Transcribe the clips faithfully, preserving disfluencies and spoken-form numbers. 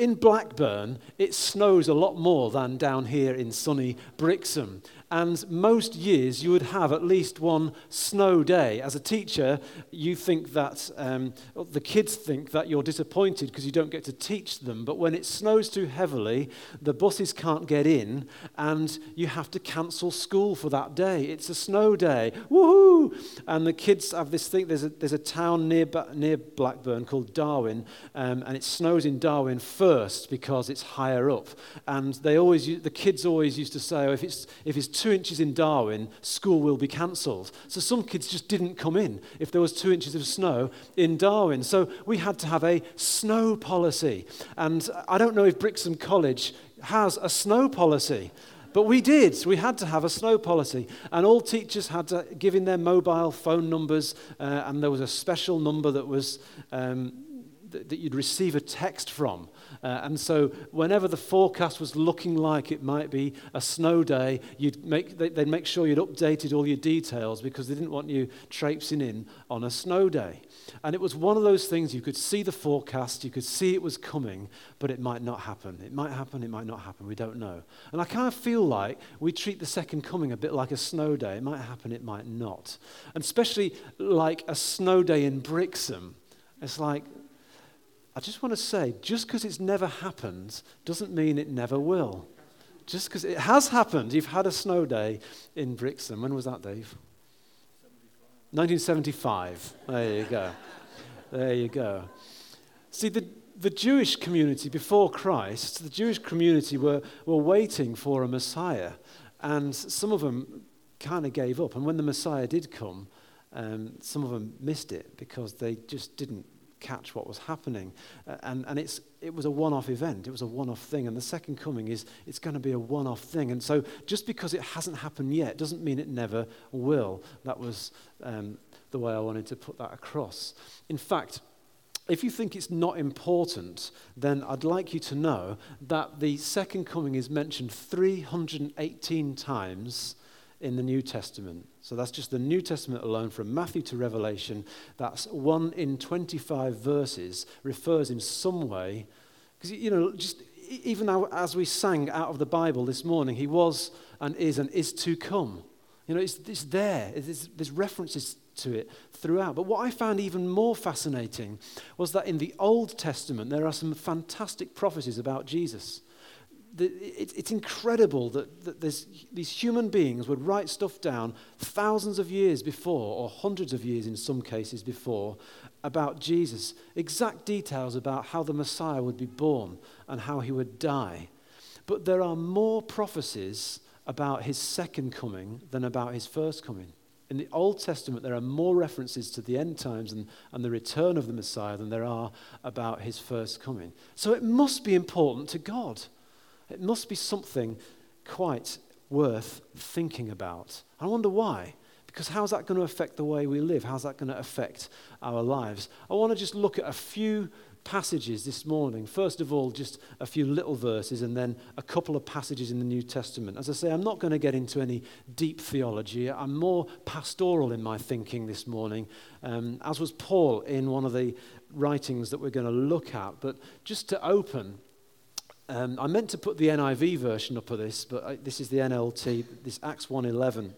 in Blackburn, it snows a lot more than down here in sunny Brixham. And most years you would have at least one snow day. As a teacher, you think that, um, the kids think that you're disappointed because you don't get to teach them. But when it snows too heavily, the buses can't get in and you have to cancel school for that day. It's a snow day. Woohoo! And the kids have this thing, there's a, there's a town near, near Blackburn called Darwin, um, and it snows in Darwin first because it's higher up. And they always, the kids always used to say, oh, if it's if it's two inches in Darwin, school will be cancelled. So some kids just didn't come in if there was two inches of snow in Darwin. So we had to have a snow policy. And I don't know if Brixham College has a snow policy, but we did. We had to have a snow policy. And all teachers had to give in their mobile phone numbers, uh, and there was a special number that was um, th- that you'd receive a text from. Uh, and so whenever the forecast was looking like it might be a snow day, you'd make, they'd make sure you'd updated all your details because they didn't want you traipsing in on a snow day. And it was one of those things, you could see the forecast, you could see it was coming, but it might not happen. It might happen, it might not happen, we don't know. And I kind of feel like we treat the second coming a bit like a snow day. It might happen, it might not. And especially like a snow day in Brixham. It's like, I just want to say, just because it's never happened doesn't mean it never will. Just because it has happened. You've had a snow day in Brixham. When was that, Dave? nineteen seventy-five. There you go. There you go. See, the, the Jewish community before Christ, the Jewish community were, were waiting for a Messiah. And some of them kind of gave up. And when the Messiah did come, um, some of them missed it because they just didn't catch what was happening, uh, and and it's it was a one-off event. It was a one-off thing, and the second coming is it's going to be a one-off thing. And so, just because it hasn't happened yet doesn't mean it never will. That was um, the way I wanted to put that across. In fact, if you think it's not important, then I'd like you to know that the second coming is mentioned three hundred eighteen times in the New Testament. So that's just the New Testament alone, from Matthew to Revelation. That's one in twenty-five verses refers in some way, because, you know, just even as we sang out of the Bible this morning, he was and is and is to come. You know, it's, it's there. It's, there's references to it throughout. But what I found even more fascinating was that in the Old Testament, there are some fantastic prophecies about Jesus. The, it, it's incredible that, that there's, these human beings would write stuff down thousands of years before, or hundreds of years in some cases before, about Jesus. Exact details about how the Messiah would be born and how he would die. But there are more prophecies about his second coming than about his first coming. In the Old Testament, there are more references to the end times and, and the return of the Messiah than there are about his first coming. So it must be important to God. It must be something quite worth thinking about. I wonder why. Because how's that going to affect the way we live? How's that going to affect our lives? I want to just look at a few passages this morning. First of all, just a few little verses and then a couple of passages in the New Testament. As I say, I'm not going to get into any deep theology. I'm more pastoral in my thinking this morning, um, as was Paul in one of the writings that we're going to look at. But just to open, Um, I meant to put the N I V version up of this, but I, this is the N L T, this Acts one eleven.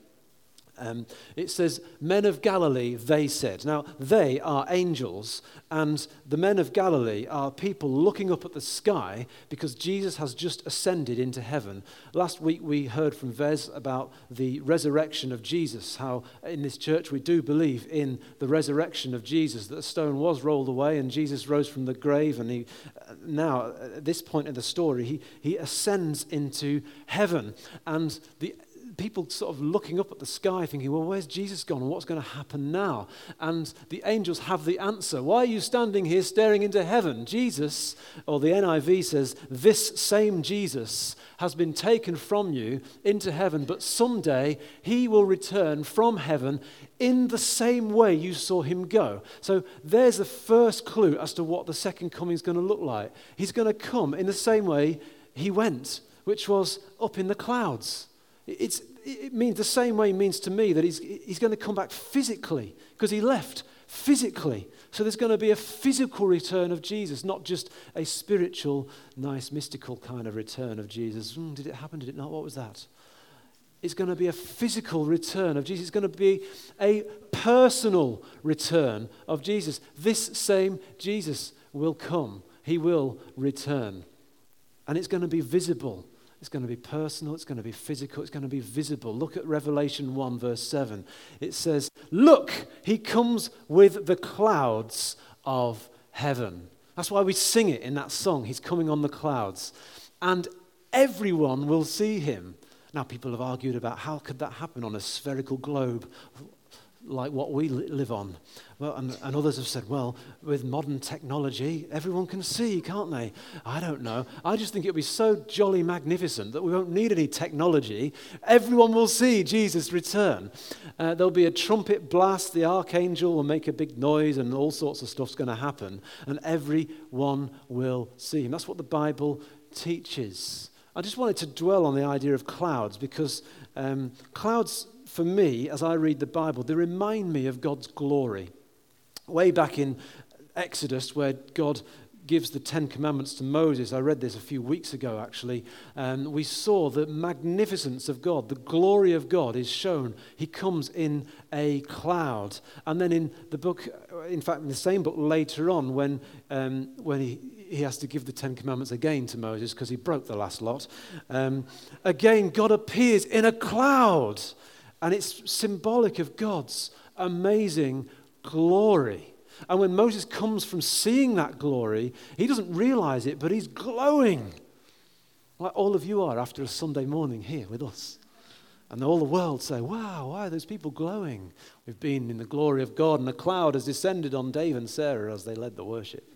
Um, it says, men of Galilee, they said. Now, they are angels, and the men of Galilee are people looking up at the sky because Jesus has just ascended into heaven. Last week we heard from Vez about the resurrection of Jesus, how in this church we do believe in the resurrection of Jesus, that the stone was rolled away and Jesus rose from the grave, and he now, at this point in the story, he, he ascends into heaven, and the people sort of looking up at the sky thinking, well, where's Jesus gone and what's going to happen now? And the angels have the answer. Why are you standing here staring into heaven? Jesus, or the N I V says, this same Jesus has been taken from you into heaven, but someday he will return from heaven in the same way you saw him go. So there's the first clue as to what the second coming is going to look like. He's going to come in the same way he went, which was up in the clouds. It's, it means the same way it means to me that he's, he's going to come back physically, because he left physically. So there's going to be a physical return of Jesus, not just a spiritual, nice, mystical kind of return of Jesus. Mm, did it happen? Did it not? What was that? It's going to be a physical return of Jesus. It's going to be a personal return of Jesus. This same Jesus will come. He will return. And it's going to be visible. It's going to be personal. It's going to be physical. It's going to be visible. Look at Revelation one, verse seven. It says, "Look, he comes with the clouds of heaven." That's why we sing it in that song. He's coming on the clouds. "And everyone will see him." Now, people have argued about how could that happen on a spherical globe like what we live on. Well, and, and others have said, well, with modern technology, everyone can see, can't they? I don't know. I just think it'll be so jolly magnificent that we won't need any technology. Everyone will see Jesus return. Uh, there'll be a trumpet blast. The archangel will make a big noise and all sorts of stuff's going to happen. And everyone will see him. That's what the Bible teaches. I just wanted to dwell on the idea of clouds because um, clouds, for me, as I read the Bible, they remind me of God's glory. Way back in Exodus, where God gives the Ten Commandments to Moses, I read this a few weeks ago actually, um, we saw the magnificence of God, the glory of God is shown. He comes in a cloud. And then in the book, in fact, in the same book later on, when um, when he he has to give the Ten Commandments again to Moses because he broke the last lot. Um, again, God appears in a cloud, and it's symbolic of God's amazing glory. And when Moses comes from seeing that glory, he doesn't realize it, but he's glowing, like all of you are after a Sunday morning here with us. And all the world say, wow, why are those people glowing? We've been in the glory of God, and a cloud has descended on Dave and Sarah as they led the worship.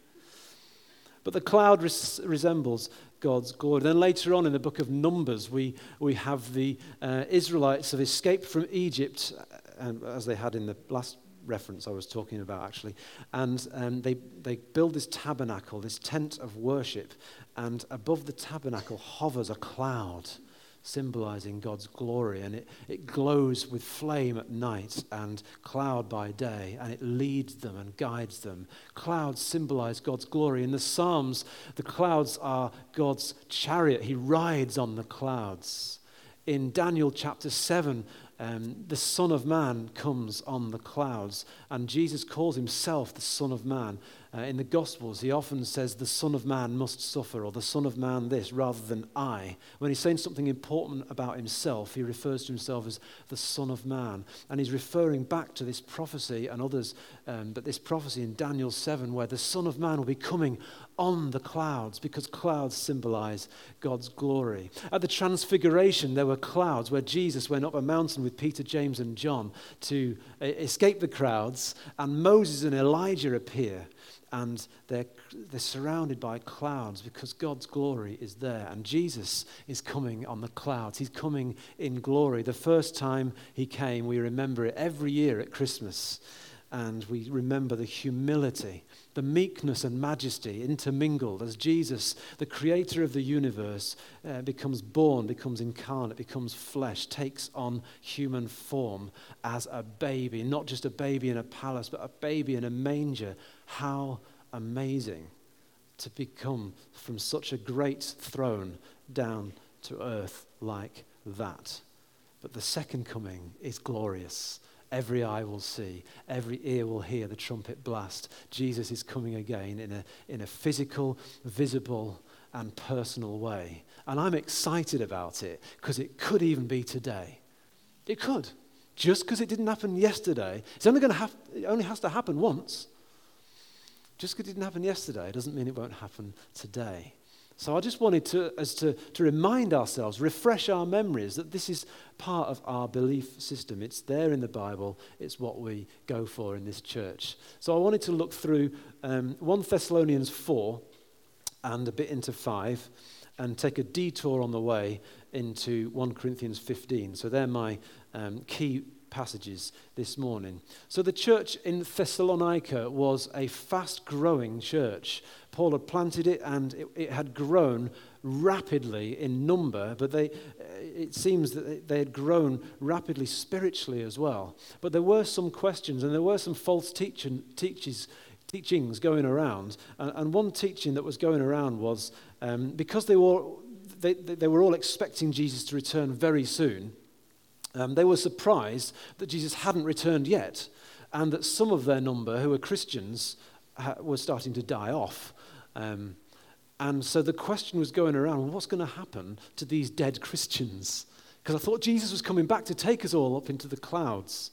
But the cloud res- resembles God's glory. Then later on in the book of Numbers, we, we have the uh, Israelites have escaped from Egypt, uh, as they had in the last reference I was talking about actually. And um, they, they build this tabernacle, this tent of worship, and above the tabernacle hovers a cloud, symbolizing God's glory, and it, it glows with flame at night and cloud by day, and it leads them and guides them. Clouds symbolize God's glory. In the Psalms, the clouds are God's chariot. He rides on the clouds. In Daniel chapter seven, um, the Son of Man comes on the clouds, and Jesus calls himself the Son of Man. Uh, in the Gospels, he often says the Son of Man must suffer, or the Son of Man this, rather than I. When he's saying something important about himself, he refers to himself as the Son of Man. And he's referring back to this prophecy and others, um, but this prophecy in Daniel seven, where the Son of Man will be coming on the clouds, because clouds symbolize God's glory. At the Transfiguration, there were clouds where Jesus went up a mountain with Peter, James, and John to uh, escape the crowds, and Moses and Elijah appear. And they're, they're surrounded by clouds because God's glory is there. And Jesus is coming on the clouds. He's coming in glory. The first time he came, we remember it every year at Christmas. And we remember the humility, the meekness and majesty intermingled as Jesus, the creator of the universe, uh, becomes born, becomes incarnate, becomes flesh, takes on human form as a baby. Not just a baby in a palace, but a baby in a manger. How amazing to become from such a great throne down to earth like that. But the second coming is glorious. Every eye will see, every ear will hear the trumpet blast. Jesus is coming again in a, in a physical, visible, and personal way. And I'm excited about it because it could even be today. It could. Just because it didn't happen yesterday, it's only going to have, it only has to happen once. Just because it didn't happen yesterday doesn't mean it won't happen today. So I just wanted to, as to, to remind ourselves, refresh our memories that this is part of our belief system. It's there in the Bible. It's what we go for in this church. So I wanted to look through um, First Thessalonians four and a bit into five and take a detour on the way into First Corinthians fifteen. So they're my um, key passages this morning. So the church in Thessalonica was a fast-growing church. Paul had planted it, and it, it had grown rapidly in number, but they, it seems that they had grown rapidly spiritually as well. But there were some questions, and there were some false teach- teachers teachings going around, and, and one teaching that was going around was um, because they were they, they were all expecting Jesus to return very soon. Um, they were surprised that Jesus hadn't returned yet, and that some of their number, who were Christians, ha- were starting to die off. Um, and so the question was going around, well, what's going to happen to these dead Christians? Because I thought Jesus was coming back to take us all up into the clouds.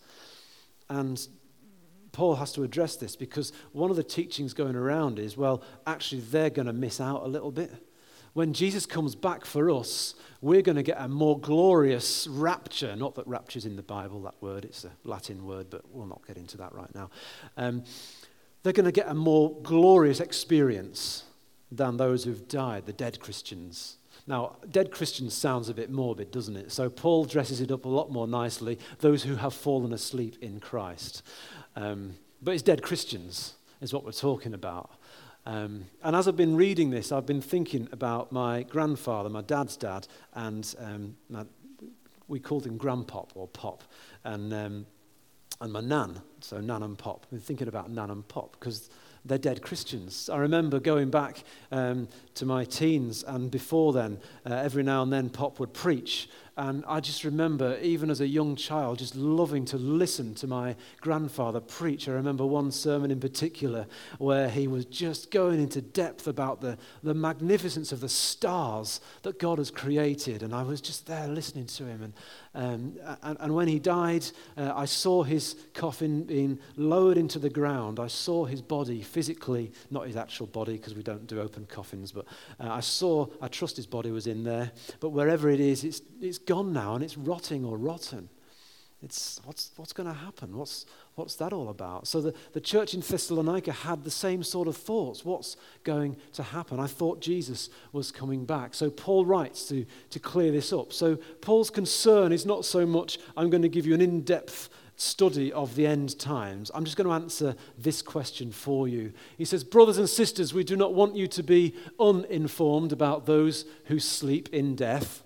And Paul has to address this, because one of the teachings going around is, well, actually they're going to miss out a little bit. When Jesus comes back for us, we're going to get a more glorious rapture. Not that rapture's in the Bible, that word, it's a Latin word, but we'll not get into that right now. Um, they're going to get a more glorious experience than those who've died, the dead Christians. Now, dead Christians sounds a bit morbid, doesn't it? So Paul dresses it up a lot more nicely, those who have fallen asleep in Christ. Um, but it's dead Christians is what we're talking about. Um, and as I've been reading this, I've been thinking about my grandfather, my dad's dad, and um, my, we called him Grandpop or Pop, and um, and my nan, so Nan and Pop. I've been thinking about Nan and Pop because they're dead Christians. I remember going back um, to my teens, and before then, uh, every now and then Pop would preach. And I just remember, even as a young child, just loving to listen to my grandfather preach. I remember one sermon in particular where he was just going into depth about the, the magnificence of the stars that God has created. And I was just there listening to him. And um, and, and when he died, uh, I saw his coffin being lowered into the ground. I saw his body physically, not his actual body, because we don't do open coffins, but uh, I saw, I trust his body was in there. But wherever it is, it's it's gone now, and it's rotting or rotten. It's what's what's going to happen? What's what's that all about? So the, the church in Thessalonica had the same sort of thoughts. What's going to happen? I thought Jesus was coming back. So Paul writes to, to clear this up. So Paul's concern is not so much, I'm going to give you an in-depth study of the end times. I'm just going to answer this question for you. He says, brothers and sisters, we do not want you to be uninformed about those who sleep in death.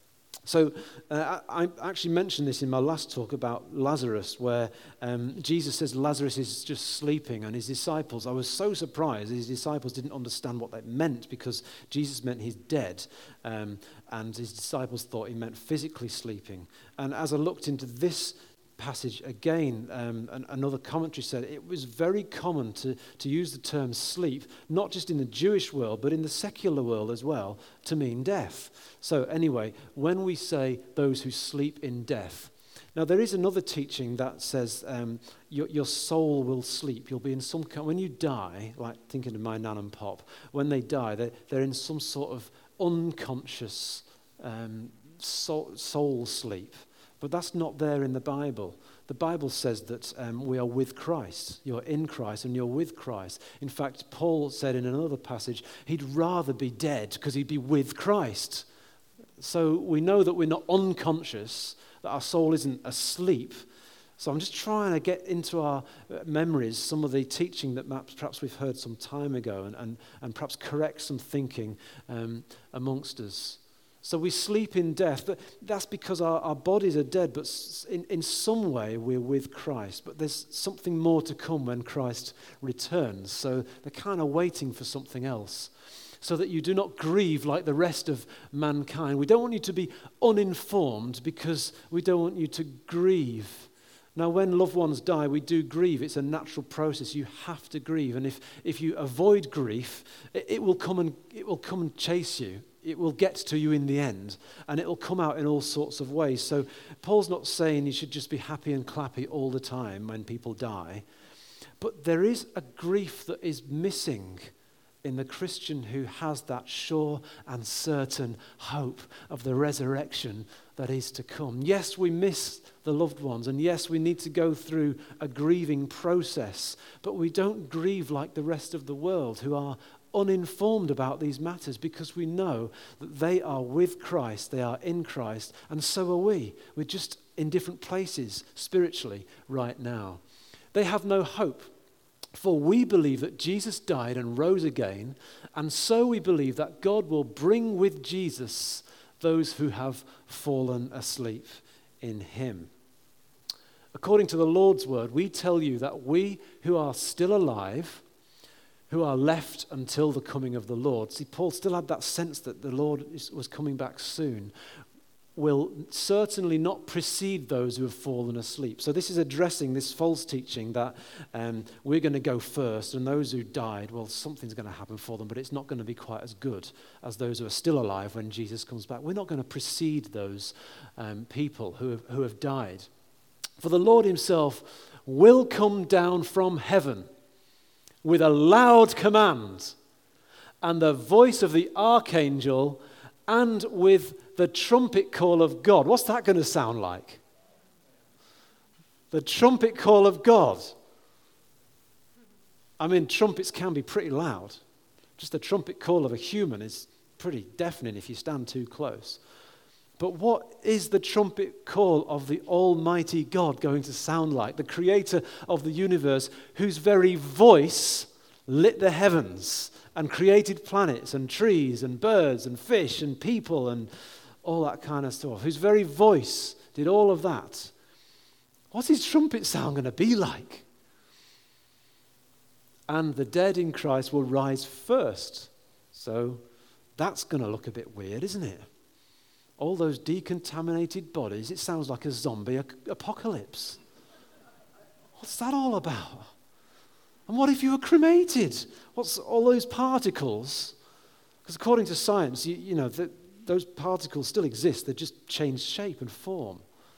So uh, I actually mentioned this in my last talk about Lazarus, where um, Jesus says Lazarus is just sleeping, and his disciples, I was so surprised his disciples didn't understand what that meant, because Jesus meant he's dead, um, and his disciples thought he meant physically sleeping. And as I looked into this passage again, um, and another commentary said it was very common to, to use the term sleep, not just in the Jewish world, but in the secular world as well, to mean death. So anyway, when we say those who sleep in death, now there is another teaching that says um, your, your soul will sleep. You'll be in some kind, when you die, like thinking of my Nan and Pop, when they die, they're, they're in some sort of unconscious um, soul, soul sleep. But that's not there in the Bible. The Bible says that um, we are with Christ. You're in Christ and you're with Christ. In fact, Paul said in another passage, he'd rather be dead because he'd be with Christ. So we know that we're not unconscious, that our soul isn't asleep. So I'm just trying to get into our memories some of the teaching that perhaps we've heard some time ago, and, and, and perhaps correct some thinking um, amongst us. So we sleep in death, but that's because our, our bodies are dead, but in, in some way we're with Christ. But there's something more to come when Christ returns. So they're kind of waiting for something else, so that you do not grieve like the rest of mankind. We don't want you to be uninformed because we don't want you to grieve. Now, when loved ones die, we do grieve. It's a natural process. You have to grieve. And if, if you avoid grief, it, it will come and it will come and chase you. It will get to you in the end, and it will come out in all sorts of ways. So Paul's not saying you should just be happy and clappy all the time when people die, but there is a grief that is missing in the Christian who has that sure and certain hope of the resurrection that is to come. Yes, we miss the loved ones, and yes, we need to go through a grieving process, but we don't grieve like the rest of the world who are uninformed about these matters, because we know that they are with Christ, they are in Christ, and so are we. We're just in different places spiritually right now. They have no hope, for we believe that Jesus died and rose again, and so we believe that God will bring with Jesus those who have fallen asleep in him. According to the Lord's word, we tell you that we who are still alive, who are left until the coming of the Lord. See, Paul still had that sense that the Lord is, was coming back soon, will certainly not precede those who have fallen asleep. So this is addressing this false teaching that um, we're going to go first, and those who died, well, something's going to happen for them, but it's not going to be quite as good as those who are still alive when Jesus comes back. We're not going to precede those um, people who have, who have died. For the Lord himself will come down from heaven with a loud command and the voice of the archangel and with the trumpet call of God. What's that going to sound like? The trumpet call of God. I mean, trumpets can be pretty loud. Just the trumpet call of a human is pretty deafening if you stand too close. But what is the trumpet call of the Almighty God going to sound like? The creator of the universe, whose very voice lit the heavens and created planets and trees and birds and fish and people and all that kind of stuff, whose very voice did all of that. What's his trumpet sound going to be like? And the dead in Christ will rise first. So that's going to look a bit weird, isn't it? All those decontaminated bodies, it sounds like a zombie apocalypse. What's that all about? And what if you were cremated? What's all those particles? Because according to science, you, you know, the, those particles still exist. They just change shape and form.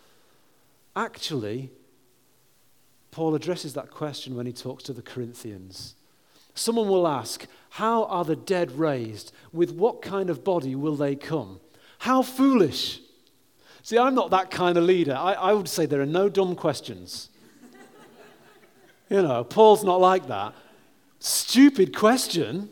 Actually, Paul addresses that question when he talks to the Corinthians. Someone will ask, how are the dead raised? With what kind of body will they come? How foolish. See, I'm not that kind of leader. I, I would say there are no dumb questions. You know, Paul's not like that. Stupid question.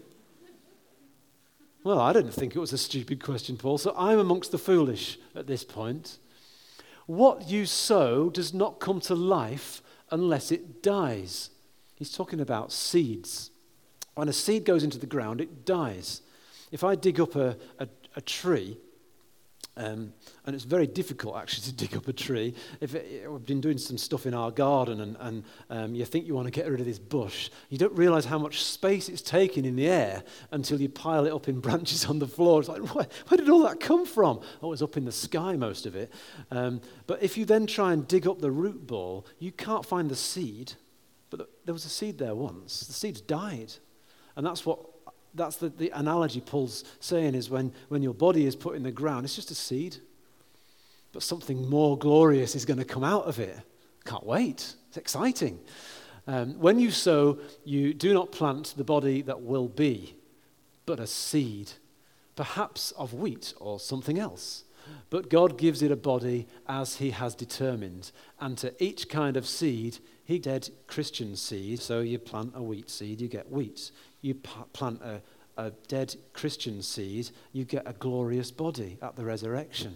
Well, I didn't think it was a stupid question, Paul, so I'm amongst the foolish at this point. What you sow does not come to life unless it dies. He's talking about seeds. When a seed goes into the ground, it dies. If I dig up a, a, a tree, Um, and it's very difficult actually to dig up a tree. If it, we've been doing some stuff in our garden and, and um, you think you want to get rid of this bush, you don't realize how much space it's taking in the air until you pile it up in branches on the floor. It's like, where, where did all that come from? Oh, it was up in the sky, most of it. Um, but if you then try and dig up the root ball, you can't find the seed. But there was a seed there once. The seed's died. And that's what That's the, the analogy Paul's saying is when, when your body is put in the ground, it's just a seed. But something more glorious is going to come out of it. Can't wait. It's exciting. Um, when you sow, you do not plant the body that will be, but a seed, perhaps of wheat or something else. But God gives it a body as he has determined. And to each kind of seed, he did Christian seed. So you plant a wheat seed, you get wheat. You plant a, a dead Christian seed, you get a glorious body at the resurrection.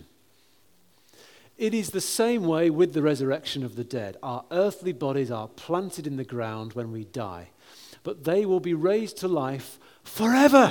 It is the same way with the resurrection of the dead. Our earthly bodies are planted in the ground when we die, but they will be raised to life forever.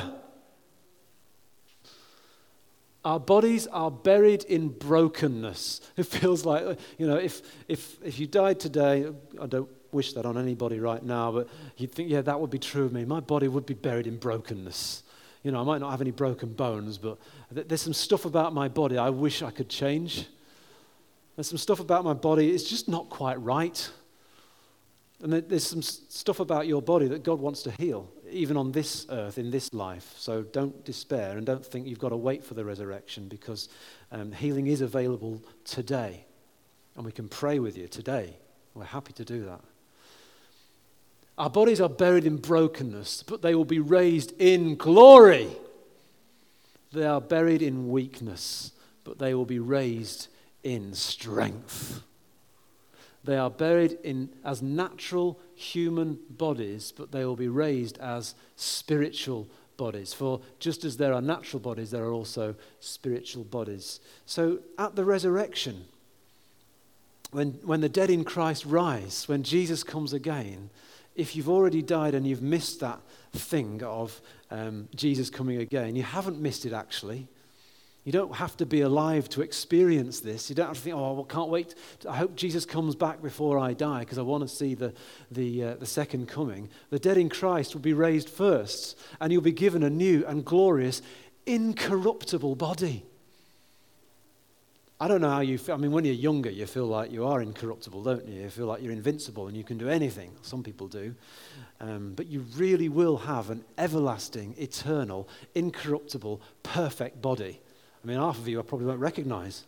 Our bodies are buried in brokenness. It feels like, you know, if if if you died today, I don't wish that on anybody right now, but you'd think, yeah, that would be true of me. My body would be buried in brokenness. You know, I might not have any broken bones, but th- there's some stuff about my body I wish I could change. There's some stuff about my body, it's just not quite right. And there's some stuff about your body that God wants to heal, even on this earth, in this life. So don't despair and don't think you've got to wait for the resurrection, because um, healing is available today. And we can pray with you today. We're happy to do that. Our bodies are buried in brokenness, but they will be raised in glory. They are buried in weakness, but they will be raised in strength. They are buried in as natural human bodies, but they will be raised as spiritual bodies. For just as there are natural bodies, there are also spiritual bodies. So at the resurrection, when, when the dead in Christ rise, when Jesus comes again, if you've already died and you've missed that thing of um, Jesus coming again, you haven't missed it actually. You don't have to be alive to experience this. You don't have to think, oh, I can't wait. I hope Jesus comes back before I die because I want to see the, the, uh, the second coming. The dead in Christ will be raised first, and you'll be given a new and glorious, incorruptible body. I don't know how you feel. I mean, when you're younger, you feel like you are incorruptible, don't you? You feel like you're invincible and you can do anything. Some people do. Um, but you really will have an everlasting, eternal, incorruptible, perfect body. I mean, half of you I probably won't recognize.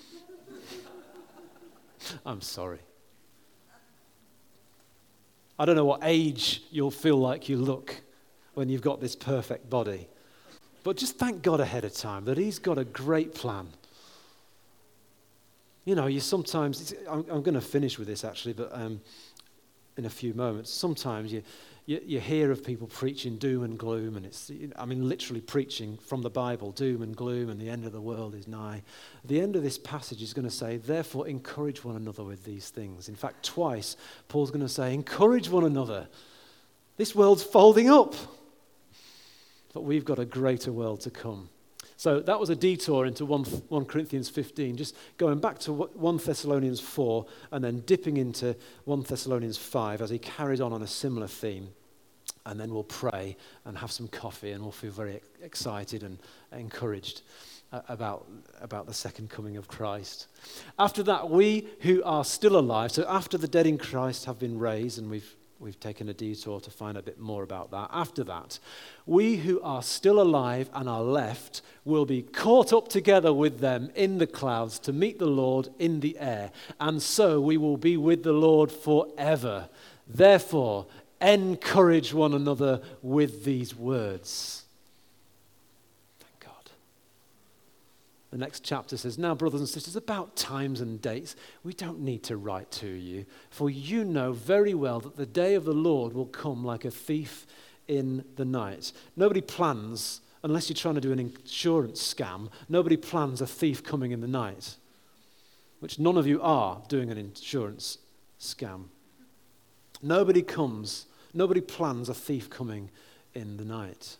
I'm sorry. I don't know what age you'll feel like you look when you've got this perfect body. But just thank God ahead of time that he's got a great plan. You know, you sometimes, I'm, I'm going to finish with this actually, but um, in a few moments, sometimes you, you you hear of people preaching doom and gloom, and it's, I mean, literally preaching from the Bible, doom and gloom, and the end of the world is nigh. The end of this passage is going to say, therefore encourage one another with these things. In fact, twice, Paul's going to say, encourage one another. This world's folding up, but we've got a greater world to come. So that was a detour into First Corinthians fifteen, just going back to First Thessalonians four and then dipping into First Thessalonians five as he carries on on a similar theme. And then we'll pray and have some coffee and we'll feel very excited and encouraged about, about the second coming of Christ. After that, we who are still alive, so after the dead in Christ have been raised, and we've We've taken a detour to find a bit more about that. After that, we who are still alive and are left will be caught up together with them in the clouds to meet the Lord in the air. And so we will be with the Lord forever. Therefore, encourage one another with these words. Thank God. The next chapter says, now, brothers and sisters, about times and dates, we don't need to write to you, for you know very well that the day of the Lord will come like a thief in the night. Nobody plans, unless you're trying to do an insurance scam, nobody plans a thief coming in the night, which none of you are doing an insurance scam. Nobody comes, nobody plans a thief coming in the night.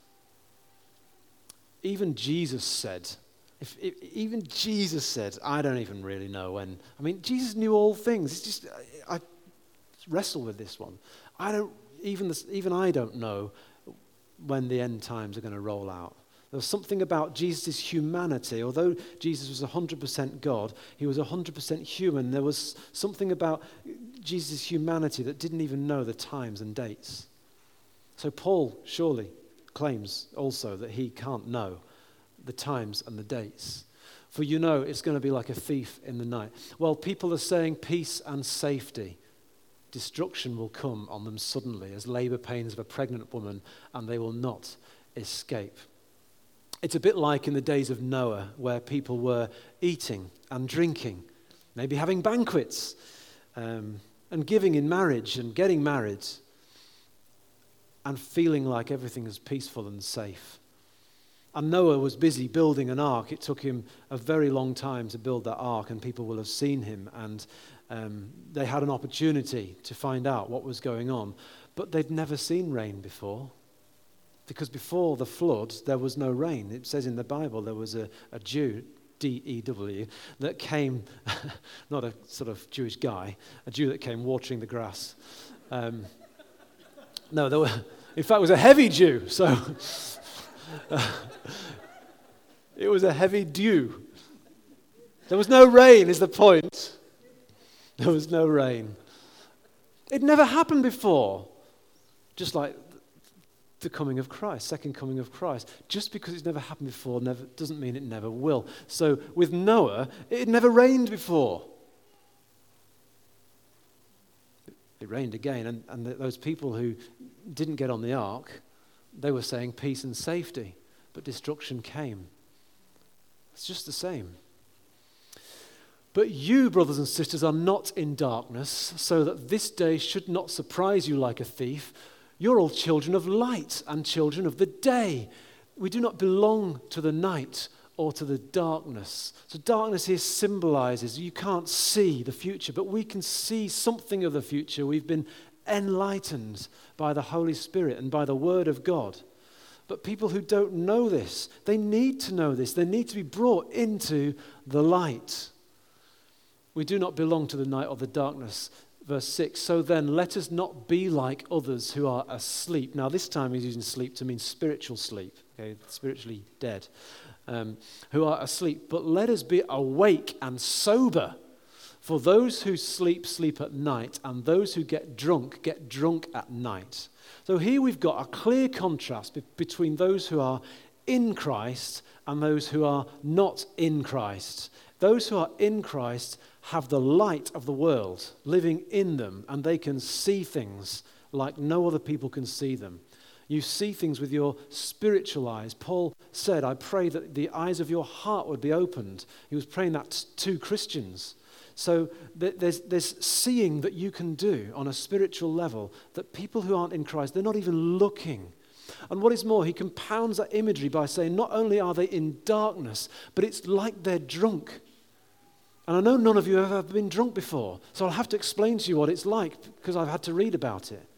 Even Jesus said, If, if even Jesus said, I don't even really know when. I mean, Jesus knew all things. It's just, I, I wrestle with this one. I don't, even this, even I don't know when the end times are going to roll out. There was something about Jesus' humanity. Although Jesus was one hundred percent God, he was one hundred percent human. There was something about Jesus' humanity that didn't even know the times and dates. So Paul surely claims also that he can't know the times and the dates. For you know it's going to be like a thief in the night. Well, people are saying peace and safety. Destruction will come on them suddenly as labor pains of a pregnant woman, and they will not escape. It's a bit like in the days of Noah, where people were eating and drinking, maybe having banquets, um, and giving in marriage and getting married, and feeling like everything is peaceful and safe. And Noah was busy building an ark. It took him a very long time to build that ark, and people will have seen him, and um, they had an opportunity to find out what was going on. But they'd never seen rain before, because before the flood, there was no rain. It says in the Bible there was a, a Jew, D E W, that came, not a sort of Jewish guy, a Jew that came watering the grass. Um, no, there were, in fact, it was a heavy Jew, so... Uh, it was a heavy dew. There was no rain, is the point. There was no rain. It never happened before. Just like the coming of Christ, second coming of Christ. Just because it's never happened before never, doesn't mean it never will. So with Noah, it had never rained before. It rained again, and, and those people who didn't get on the ark, they were saying peace and safety, but destruction came. It's just the same. But you, brothers and sisters, are not in darkness, so that this day should not surprise you like a thief. You're all children of light and children of the day. We do not belong to the night or to the darkness. So darkness here symbolizes you can't see the future, but we can see something of the future. We've been enlightened by the Holy Spirit and by the Word of God. But people who don't know this, they need to know this. They need to be brought into the light. We do not belong to the night or the darkness. Verse six, so then let us not be like others who are asleep. Now this time he's using sleep to mean spiritual sleep, okay, spiritually dead, um, who are asleep. But let us be awake and sober. For those who sleep, sleep at night, and those who get drunk, get drunk at night. So here we've got a clear contrast be- between those who are in Christ and those who are not in Christ. Those who are in Christ have the light of the world living in them, and they can see things like no other people can see them. You see things with your spiritual eyes. Paul said, I pray that the eyes of your heart would be opened. He was praying that to Christians. So there's, there's seeing that you can do on a spiritual level that people who aren't in Christ, they're not even looking. And what is more, he compounds that imagery by saying not only are they in darkness, but it's like they're drunk. And I know none of you have ever been drunk before, so I'll have to explain to you what it's like because I've had to read about it.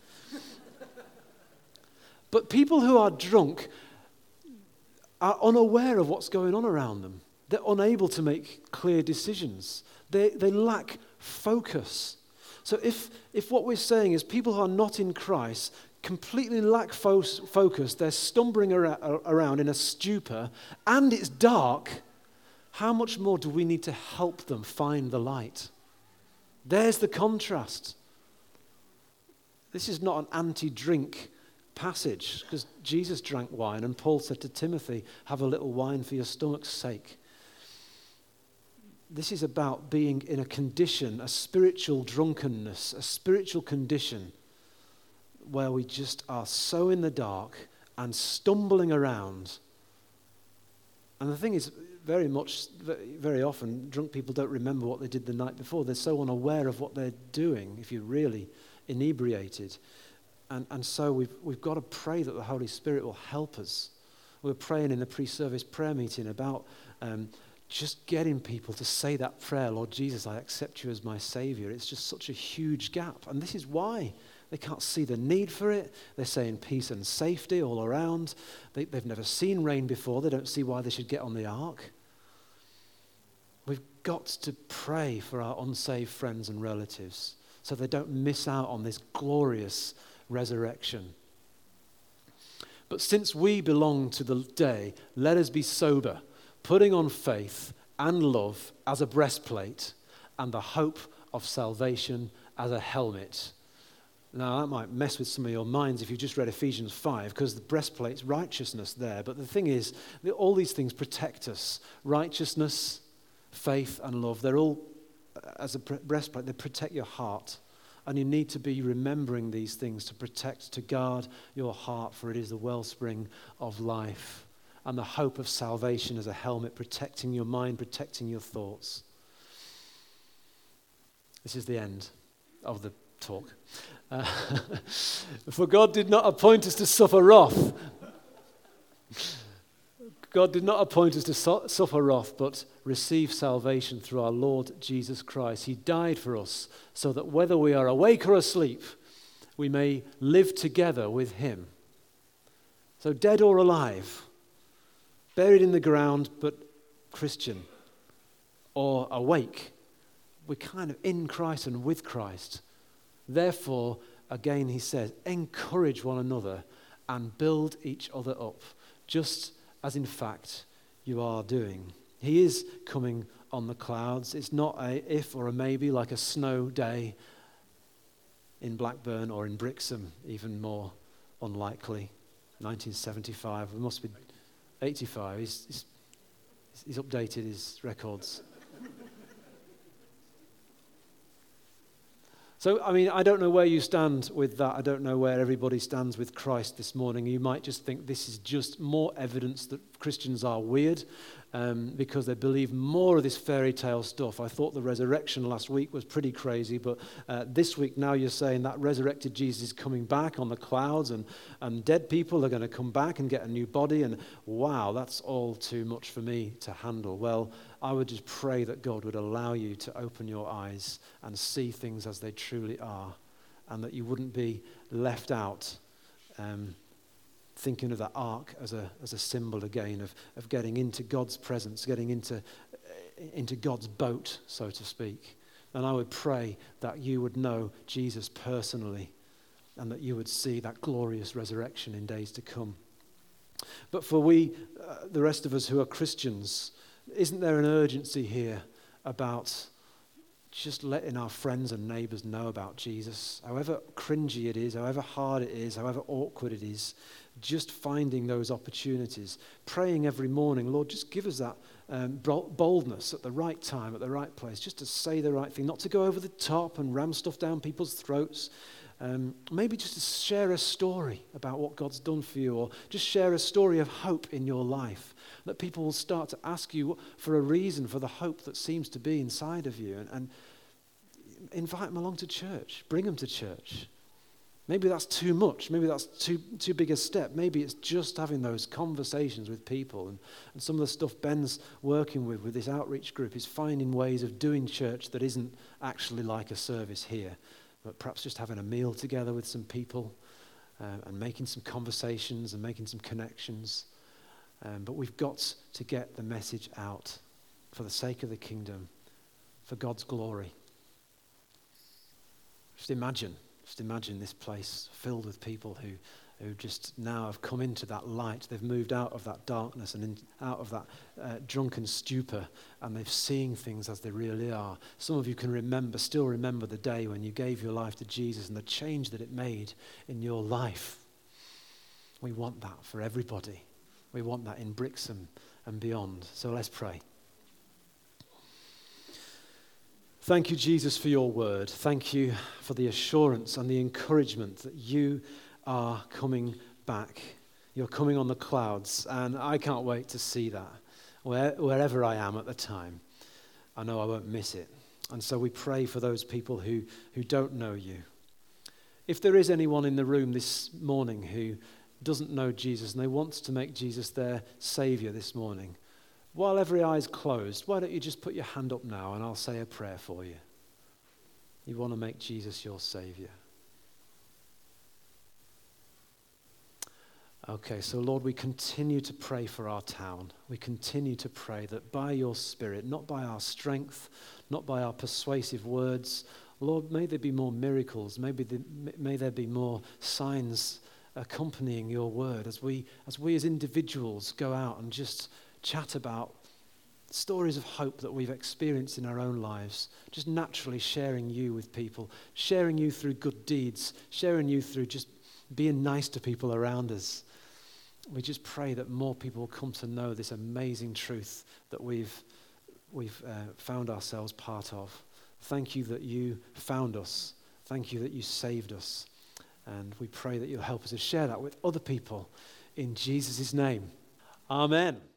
But people who are drunk are unaware of what's going on around them. They're unable to make clear decisions. They, they lack focus. So if, if what we're saying is people who are not in Christ completely lack fo- focus, they're stumbling ar- around in a stupor, and it's dark, how much more do we need to help them find the light? There's the contrast. This is not an anti-drink passage, because Jesus drank wine, and Paul said to Timothy, have a little wine for your stomach's sake. This is about being in a condition, a spiritual drunkenness, a spiritual condition where we just are so in the dark and stumbling around. And the thing is, very much, very often, drunk people don't remember what they did the night before. They're so unaware of what they're doing if you're really inebriated. And, and so we've, we've got to pray that the Holy Spirit will help us. We were praying in the pre-service prayer meeting about um, just getting people to say that prayer, Lord Jesus, I accept you as my Savior. It's just such a huge gap. And this is why. They can't see the need for it. They're saying peace and safety all around. They, they've never seen rain before. They don't see why they should get on the ark. We've got to pray for our unsaved friends and relatives so they don't miss out on this glorious resurrection. But since we belong to the day, let us be sober, putting on faith and love as a breastplate and the hope of salvation as a helmet. Now, that might mess with some of your minds if you've just read Ephesians five, because the breastplate's righteousness there. But the thing is, all these things protect us. Righteousness, faith, and love, they're all, as a breastplate, they protect your heart. And you need to be remembering these things to protect, to guard your heart, for it is the wellspring of life. And the hope of salvation as a helmet, protecting your mind, protecting your thoughts. This is the end of the talk. Uh, for God did not appoint us to suffer wrath. God did not appoint us to su- suffer wrath, but receive salvation through our Lord Jesus Christ. He died for us so that whether we are awake or asleep, we may live together with him. So dead or alive, buried in the ground, but Christian, or awake, we're kind of in Christ and with Christ. Therefore, again, he says, encourage one another and build each other up, just as in fact you are doing. He is coming on the clouds. It's not a if or a maybe, like a snow day in Blackburn or in Brixham, even more unlikely. nineteen seventy-five, it must be eighty-five. He's, he's, he's updated his records. So, I mean, I don't know where you stand with that. I don't know where everybody stands with Christ this morning. You might just think this is just more evidence that Christians are weird um, because they believe more of this fairy tale stuff. I thought the resurrection last week was pretty crazy, but uh, this week now you're saying that resurrected Jesus is coming back on the clouds and, and dead people are going to come back and get a new body. And wow, that's all too much for me to handle. Well, I would just pray that God would allow you to open your eyes and see things as they truly are, and that you wouldn't be left out um, thinking of that ark as a as a symbol again of, of getting into God's presence, getting into, into God's boat, so to speak. And I would pray that you would know Jesus personally and that you would see that glorious resurrection in days to come. But for we, uh, the rest of us who are Christians, isn't there an urgency here about just letting our friends and neighbours know about Jesus? However cringy it is, however hard it is, however awkward it is, just finding those opportunities, praying every morning, Lord, just give us that um, boldness at the right time, at the right place, just to say the right thing, not to go over the top and ram stuff down people's throats. Um, maybe just to share a story about what God's done for you, or just share a story of hope in your life, that people will start to ask you for a reason for the hope that seems to be inside of you, and, and invite them along to church, bring them to church. Maybe that's too much, maybe that's too too big a step, maybe it's just having those conversations with people, and, and some of the stuff Ben's working with, with this outreach group, is finding ways of doing church that isn't actually like a service here, but perhaps just having a meal together with some people uh, and making some conversations and making some connections. Um, but we've got to get the message out for the sake of the kingdom, for God's glory. Just imagine, just imagine this place filled with people who, who just now have come into that light. They've moved out of that darkness and in, out of that uh, drunken stupor, and they're seeing things as they really are. Some of you can remember, still remember the day when you gave your life to Jesus and the change that it made in your life. We want that for everybody. We want that in Brixham and beyond. So let's pray. Thank you, Jesus, for your word. Thank you for the assurance and the encouragement that you are coming back. You're coming on the clouds, and I can't wait to see that. Where, wherever I am at the time, I know I won't miss it. And so we pray for those people who, who don't know you. If there is anyone in the room this morning who doesn't know Jesus and they want to make Jesus their Saviour this morning, while every eye is closed, why don't you just put your hand up now and I'll say a prayer for you. You want to make Jesus your Saviour. Okay, so Lord, we continue to pray for our town. We continue to pray that by your Spirit, not by our strength, not by our persuasive words, Lord, may there be more miracles, maybe the, may there be more signs accompanying your word as we as we as individuals go out and just chat about stories of hope that we've experienced in our own lives, just naturally sharing you with people, sharing you through good deeds, sharing you through just being nice to people around us. We just pray that more people will come to know this amazing truth that we've we've uh, found ourselves part of. Thank you that you found us. Thank you that you saved us. And we pray that you'll help us to share that with other people in Jesus' name. Amen.